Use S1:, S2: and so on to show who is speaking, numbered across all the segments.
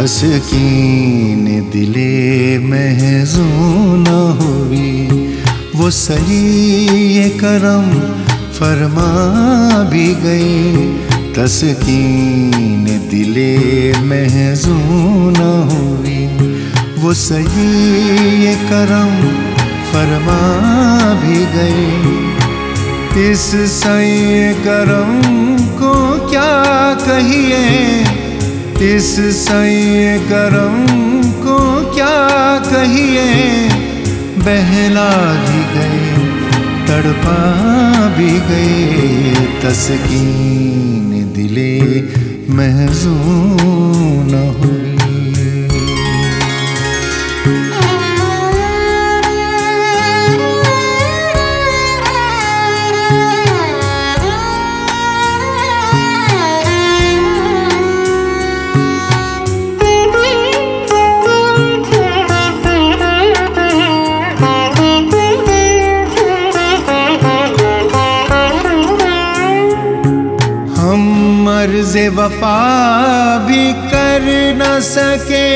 S1: तस्कीन दिले महज़ून न हुई, वो सही ये करम फरमा भी गए। तस्कीन दिले महज़ून न हुई, वो सही ये करम फरमा भी गए। इस सही करम को क्या कहिए, इस सही करम को क्या कहिए। बहला भी गए, तड़पा भी गए। तस्कीन दिले महज़ून न हुई। अर्ज़े वफ़ा भी कर न सके,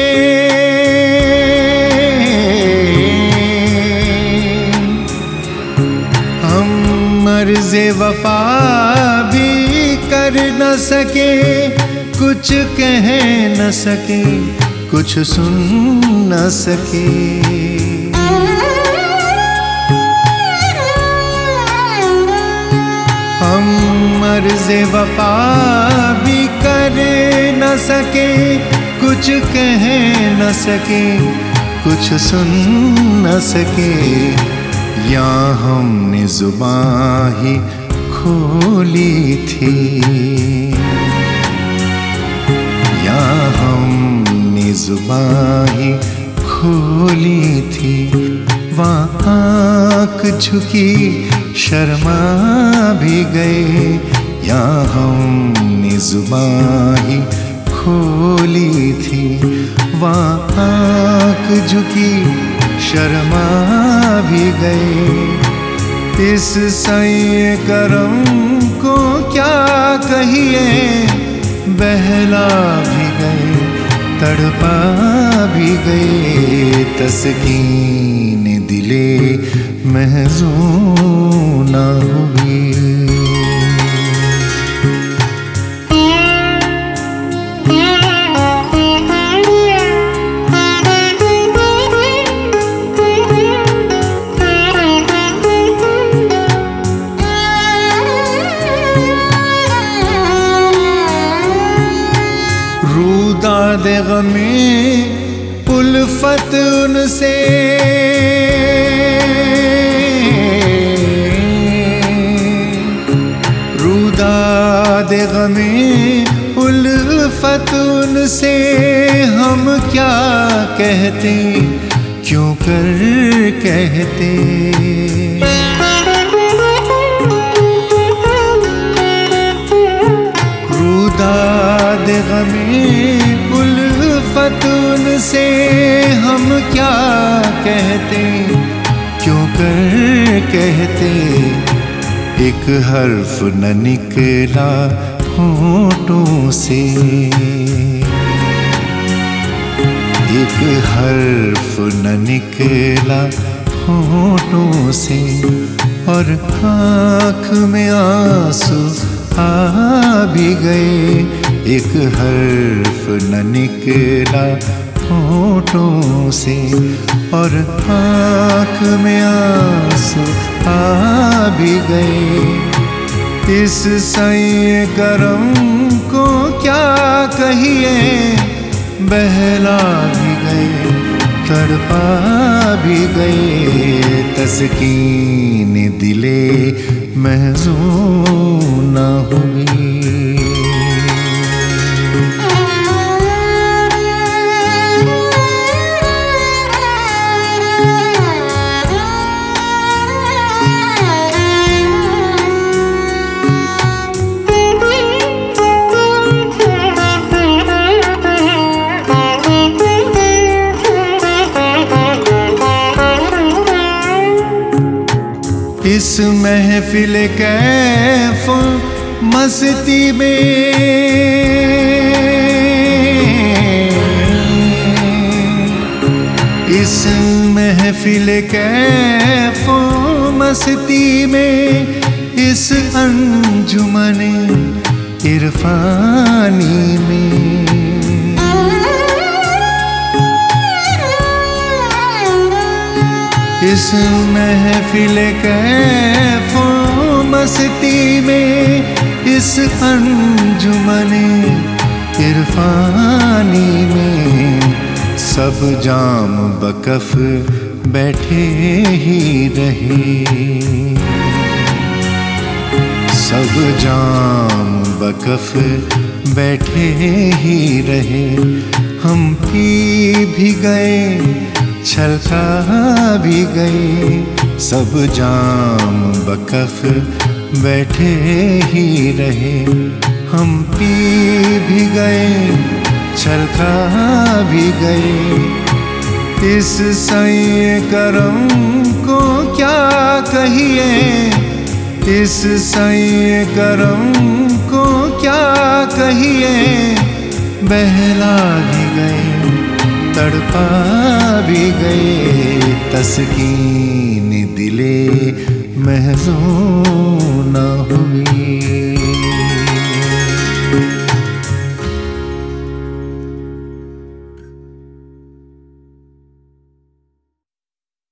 S1: हम अर्ज़े वफ़ा भी कर न सके। कुछ कह न सके, कुछ सुन न सके। अर्ज़े वफ़ा भी कर न सके, कुछ कह न सके, कुछ सुन न सके। या हमने ज़ुबान ही खोली थी, या हमने ज़ुबान ही खोली थी। वहाँ आँख झुकी शर्मा भी गए। या हमने ज़ुबान ही खोली थी, वहाँ आँख झुकी शर्मा भी गए। इस सही करम को क्या कहिए, बहला भी गए, तड़पा भी गए। तस्कीन दिले महज़ून न हुई। रूदाद ग़मे उल्फत उनसे, रूदाद ग़मे उल्फत उनसे। हम क्या कहते, क्यों कर कहते। रूदाद ग़मे उल्फत उनसे। हम क्या कहते, क्यों कर कहते। एक हर्फ न निकला होठों से, एक हर्फ न निकला होठों से। और आँख में आंसू आ भी गए। एक हर्फ न निकला होठों से, और आँख में आंसू आ भी गए। इस सही करम को क्या कहिए, बहला भी गए, तड़पा भी गए। तस्कीन दिले महज़ून न हुई। इस महफिल कैफ मस्ती में, इस महफिल कैफो मस्ती में, इस अंजुमन इरफानी में, इस महफिल कैफो मस्ती में, इस अंजुमन इरफानी में, सब जाम बकफ बैठे ही रहे, सब जाम बकफ बैठे ही रहे। हम पी भी गए छलका भी गए, सब जाम बकफ बैठे ही रहे। हम पी भी गए छलका भी गए। इस सही करम को क्या कहिए, इस सही करम को क्या कहिए। बहला भी गए तड़पा भी गए, तस्कीन दिले महज़ून न हुई।